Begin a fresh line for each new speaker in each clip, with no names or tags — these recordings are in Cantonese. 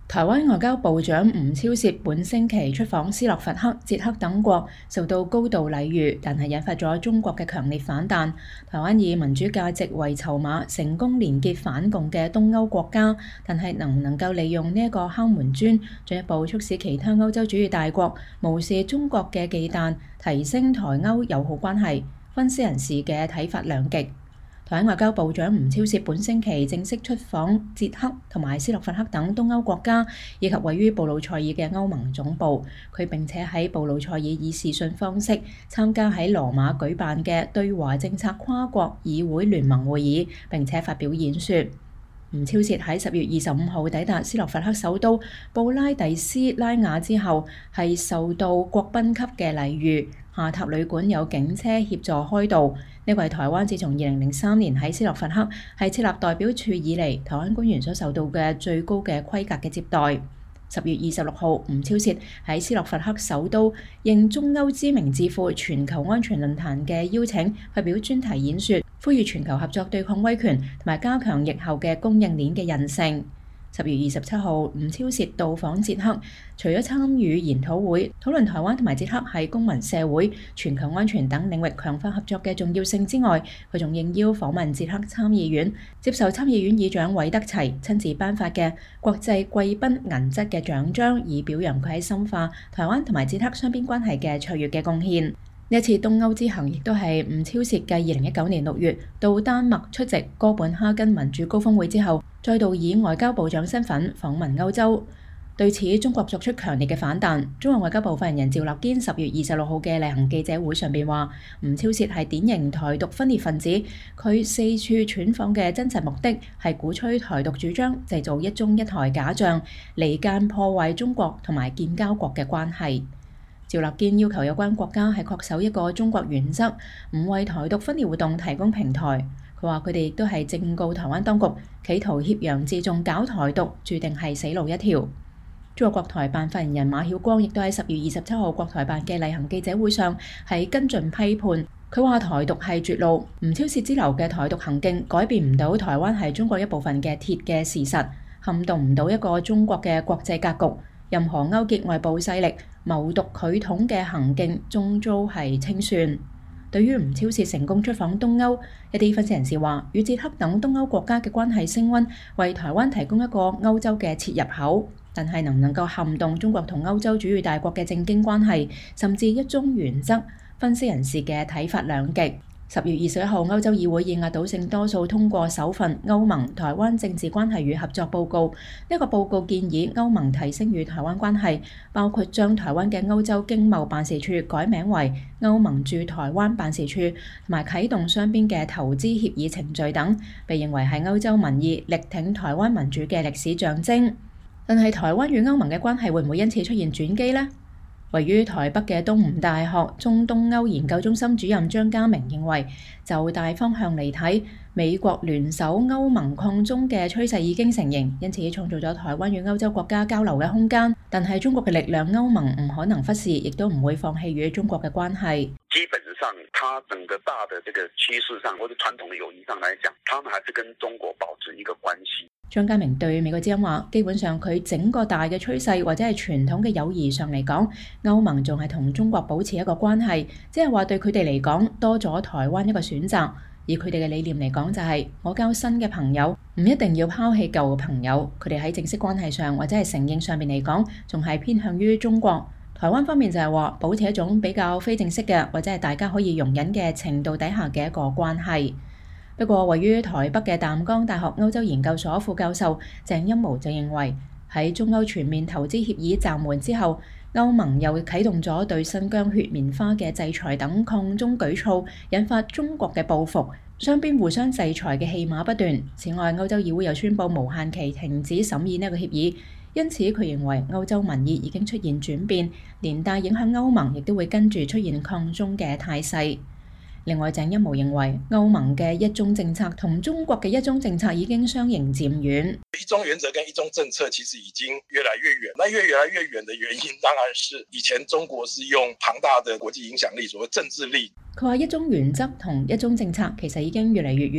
台灣外交部長吳釗燮本星期出訪斯洛伐克、捷克等國，受到高度禮遇，但係引發咗中國嘅強烈反彈。台灣以民主價值為籌碼，成功連結反共嘅東歐國家，但係能唔能夠利用呢一個敲門磚，進一步促使其他歐洲主義大國無視中國嘅忌憚，提升台歐友好關係？分析人士嘅睇法兩極。台灣外交部長吳釗燮本星期正式出訪捷克同埋斯洛伐克等東歐國家，以及位於布魯塞爾嘅歐盟總部。佢並且喺布魯塞爾以視訊方式參加喺羅馬舉辦嘅對華政策跨國議會聯盟會議，並且發表演說。吳釗燮喺10月25號抵達斯洛伐克首都布拉蒂斯拉瓦之後，係受到國賓級嘅禮遇，下榻旅館有警車協助開導。呢個係台灣自從2003年喺斯洛伐克係設立代表處以嚟，台灣官員所受到嘅最高嘅規格嘅接待。10月26號，吳釗燮喺斯洛伐克首都應中歐知名智庫全球安全論壇嘅邀請，發表專題演說，呼籲全球合作對抗威權同埋加強疫後嘅供應鏈嘅韌性。10月27號，吳釗燮到訪捷克，除咗參與研討會，討論台灣同埋捷克喺公民社會、全球安全等領域強化合作嘅重要性之外，佢仲應邀訪問捷克參議院，接受參議院議長韋德齊親自頒發嘅國際貴賓銀質嘅獎章，以表揚佢喺深化台灣同埋捷克雙邊關係嘅卓越嘅貢獻。呢一次東歐之行亦都係吳釗燮繼2019年6月到丹麥出席哥本哈根民主高峰會之後，再度以外交部長身份訪問歐洲。對此，中國作出強烈嘅反彈。中國外交部發言人趙立堅10月26號嘅例行記者會上邊話，吳釗燮係典型台獨分裂分子，佢四處竄訪嘅真實目的係鼓吹台獨主張，製造一中一台假象，離間破壞中國同埋建交國嘅關係。趙立堅要求有關國家係恪守一個中國原則，唔為台獨分裂活動提供平台。佢話佢哋亦都係正告台灣當局，企圖挾洋自重搞台獨，注定係死路一條。中國國台辦發言人馬曉光亦都喺10月27號國台辦嘅例行記者會上係跟進批判。佢話台獨係絕路，吳釗燮之流嘅台獨行徑改變唔到台灣係中國一部分嘅鐵嘅事實，撼動唔到一個中國嘅國際格局。任何勾結外部勢力、謀獨拒統嘅行徑，終遭係清算。對於吳釗燮成功出訪東歐，一啲分析人士話，與捷克等東歐國家嘅關係升溫，為台灣提供一個歐洲嘅切入口。但係能唔能夠撼動中國同歐洲主要大國嘅政經關係，甚至一中原則，分析人士嘅睇法兩極。10月21號，歐洲議會以壓倒性多數通過首份歐盟台灣政治關係與合作報告。呢個報告建議歐盟提升與台灣關係，包括將台灣嘅歐洲經貿辦事處改名為歐盟駐台灣辦事處，同埋啟動雙邊嘅投資協議程序等，被認為係歐洲民意力挺台灣民主嘅歷史象徵。但係台灣與歐盟嘅關係會唔會因此出現轉機呢？位於台北嘅東吳大學中東歐研究中心主任張家明認為，就大方向嚟睇，美國聯手歐盟抗中嘅趨勢已經成形，因此創造咗台灣與歐洲國家交流嘅空間。但係中國嘅力量，歐盟唔可能忽視，亦都唔會放棄與中國嘅關係。
基本上，它整個大的這個趨勢上，或者傳統的友誼上來講，他們還是跟中國保持一個關係。
張家明對美國之音話，基本上佢整個大嘅趨勢或者係傳統嘅友誼上嚟講，歐盟仲係同中國保持一個關係，即係話對佢哋嚟講多咗台灣一個選擇。以佢哋嘅理念嚟講，就係我交新嘅朋友，唔一定要拋棄舊嘅朋友。佢哋喺正式關係上或者係承認上面嚟講，仲係偏向於中國。台灣方面就係話保持一種比較非正式嘅或者係大家可以容忍嘅程度底下嘅一個關係。不過，位於台北嘅淡江大學歐洲研究所副教授鄭欽模就認為，喺中歐全面投資協議暫緩之後，歐盟又啟動咗對新疆血棉花嘅制裁等抗中舉措，引發中國嘅報復，雙邊互相制裁嘅戲碼不斷。此外，歐洲議會又宣布無限期停止審議呢個協議，因此佢認為歐洲民意已經出現轉變，連帶影響歐盟亦都會跟住出現抗中嘅態勢。另外，鄭欽模認為歐盟嘅一中政策同中國嘅一中政策已經相形漸遠。
一中原則跟一中政策其實已經越來越遠，那越來越遠的原因當然是以前中國是用龐大的國際影響力，所謂政治力。
佢話一中原則同一中政策其實已經越嚟越遠，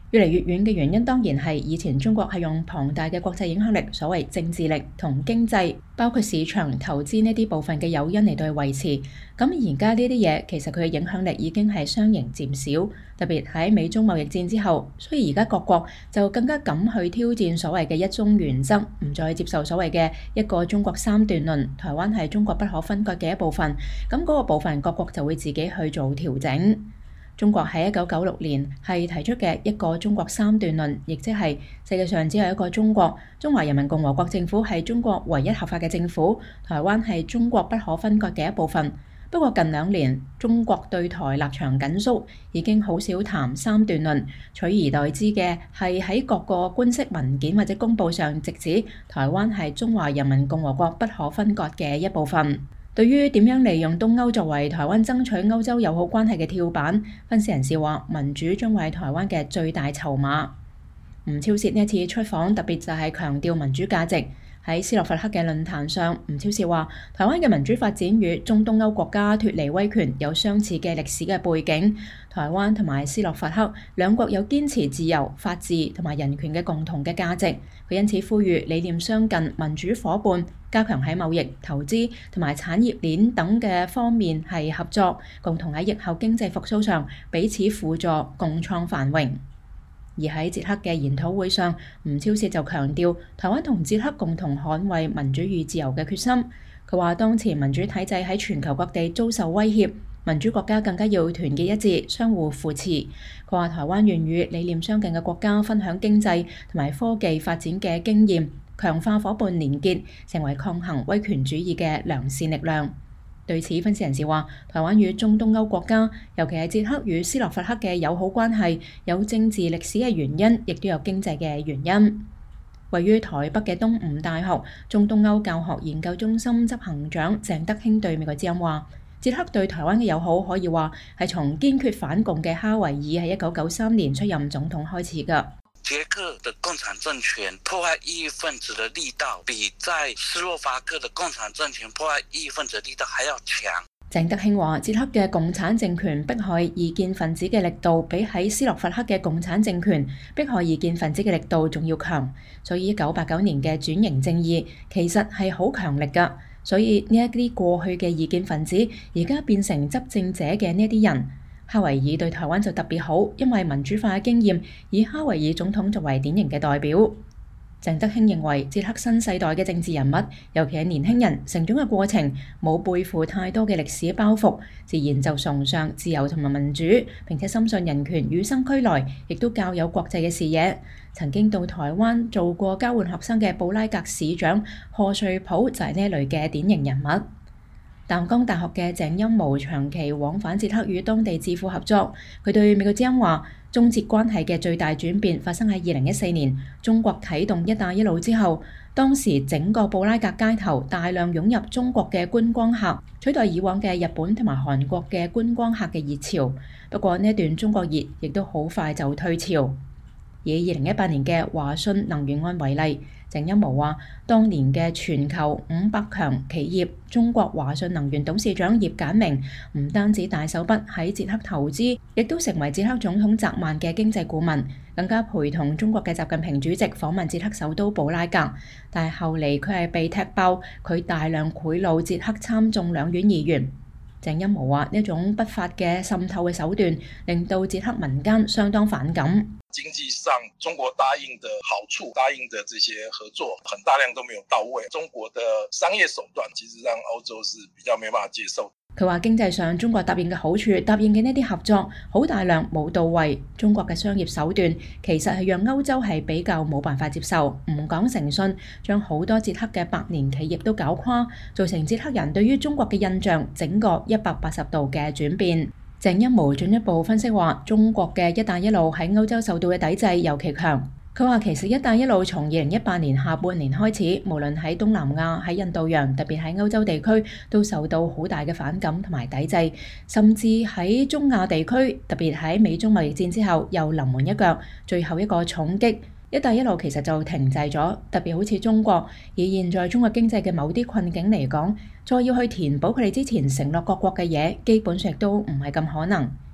越嚟越遠嘅原因當然係以前中國係用龐大嘅國際影響力，所謂政治力同經濟，包括市場投資呢啲部分嘅誘因嚟到去維持。咁而家呢啲嘢其實佢嘅影響力已經係相形漸少，特別喺美中貿易戰之後，所以而家各國就更加敢去挑戰所謂嘅一中原則，唔再接受所謂嘅一個中國三段論，台灣係中國不可分割嘅一部分。咁嗰個部分各國就會自己去做調整。中國喺1996年係提出嘅一個中國三段論，亦即係世界上只有一個中國，中華人民共和國政府係中國唯一合法嘅政府，台灣係中國不可分割嘅一部分。不過近2年，中國對台立場緊縮，已經好少談三段論，取而代之嘅係喺各個官式文件或者公報上直指台灣係中華人民共和國不可分割嘅一部分。對於點樣利用東歐作為台灣爭取歐洲友好關係嘅跳板，分析人士話民主將會係台灣嘅最大籌碼。吳釗燮呢一次出訪特別就係強調民主價值。喺斯洛伐克嘅論壇上，吳釗燮話台灣嘅民主發展與中東歐國家脫離威權有相似嘅歷史嘅背景。台灣同埋斯洛伐克兩國有堅持自由、法治同埋人權嘅共同嘅價值，佢因此呼籲理念相近民主夥伴加強喺貿易、投資同埋產業鏈等嘅方面係合作，共同喺疫後經濟復甦上彼此輔助，共創繁榮。而喺捷克嘅研討會上，吳釗燮就強調台灣同捷克共同捍衛民主與自由嘅決心。佢話當前民主體制喺全球各地遭受威脅，民主國家更加要團結一致，相互扶持。佢話台灣願與理念相近嘅國家分享經濟同埋科技發展嘅經驗，強化夥伴連結，成為抗衡威權主義嘅良善力量。對此，分析人士話，台灣與中東歐國家，尤其係捷克與斯洛伐克嘅友好關係，有政治歷史嘅原因，亦都有經濟嘅原因。位於台北嘅東吳大學中東歐教學研究中心執行長鄭德興對美國之音話，捷克對台灣嘅友好可以話係從堅決反共嘅哈維爾喺1993年出任總統開始㗎。
捷克的共產政權破壞異議分子的力道，比在斯洛伐克的共產政權破壞異議分子的力道還要強。
鄭德興話，捷克嘅共產政權迫害異見分子嘅力度，比喺斯洛伐克嘅共產政權迫害異見分子嘅力度仲要強。所以1989年嘅轉型正義其實係好強力㗎。所以呢一啲過去嘅異見分子，而家變成執政者嘅呢啲人。哈維爾對台灣就特別好，因為民主化嘅經驗，以哈維爾總統作為典型嘅代表。鄭德興認為，捷克新世代嘅政治人物，尤其係年輕人，成長嘅過程冇背負太多嘅歷史包袱，自然就崇尚自由同埋民主，並且深信人權與生俱來，亦都較有國際嘅視野。曾經到台灣做過交換學生嘅布拉格市長賀瑞普就係呢一類嘅典型人物。淡江大學嘅鄭欽模長期往返捷克與當地智庫合作，佢對美國之音話，中捷關係嘅最大轉變發生喺2014年，中國啟動一帶一路之後，當時整個布拉格街頭大量湧入中國嘅觀光客，取代以往嘅日本同埋韓國嘅觀光客嘅熱潮。不過呢一段中國熱亦都好快就退潮。以2018年嘅華信能源案為例，鄭欽模話，當年嘅全球500強企業，中國華信能源董事長葉簡明唔單止大手筆喺捷克投資，亦都成為捷克總統澤曼嘅經濟顧問，更加陪同中國嘅習近平主席訪問捷克首都布拉格。但係後嚟佢係被踢爆，佢大量賄賂捷克參眾兩院議員。鄭欽模話，呢一種不法嘅滲透嘅手段，令到捷克民間相當反感。
經濟上，中國答應的好處、答應的這些合作，很大量都沒有到位。中國的商業手段，其實讓歐洲是比較沒辦法接受。
佢話經濟上，中國答應嘅好處、答應嘅呢啲合作，好大量冇到位。中國嘅商業手段，其實係讓歐洲係比較冇辦法接受。唔講誠信，將好多捷克嘅百年企業都搞垮，造成捷克人對於中國嘅印象整個180度嘅轉變。鄭欽模進一步分析話，中國嘅一帶一路喺歐洲受到嘅抵制尤其強。佢話其實一帶一路從2018年下半年開始，無論喺東南亞、喺印度洋，特別喺歐洲地區，都受到好大嘅反感同埋抵制，甚至喺中亞地區，特別喺美中貿易戰之後，又臨門一腳，最後一個重擊。一帶一路其實就停滯咗，特別好似中國，以現在中國經濟嘅某啲困境嚟講，再要去填補佢哋之前承諾各國嘅嘢，基本上都唔係咁可能。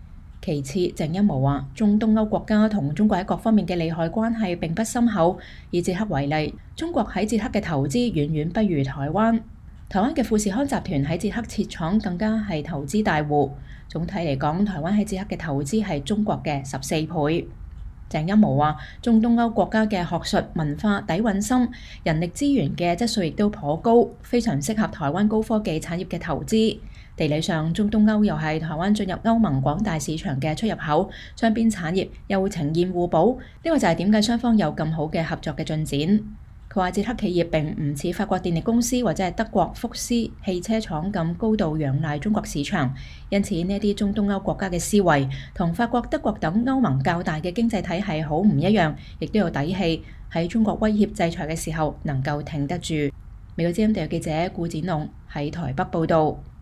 其次，鄭欽模話，中東歐國家同中國喺各方面嘅利害關係並不深厚。以捷克為例，中國喺捷克嘅投資遠遠不如台灣。台灣嘅富士康集團喺捷克設廠更加係投資大戶。總體嚟講，台灣喺捷克嘅投資係中國嘅14倍。鄭欽模話，中東歐國家嘅學術文化底蘊深，人力資源嘅質素亦都頗高，非常適合台灣高科技產業嘅投資。地理上，中東歐又係台灣進入歐盟廣大市場嘅出入口，雙邊產業又呈現互補，呢個就係點解雙方有咁好嘅合作嘅進展。佢話捷克企業並唔似法國電力公司或者係德國福斯汽車廠咁高度仰賴中國市場，因此呢啲中東歐國家嘅思維同法國、德國等歐盟較大嘅經濟體系好唔一樣，亦都有底氣喺中國威脅制裁嘅時候能夠挺得住。美國之音特約記者顧展龍喺台北報導。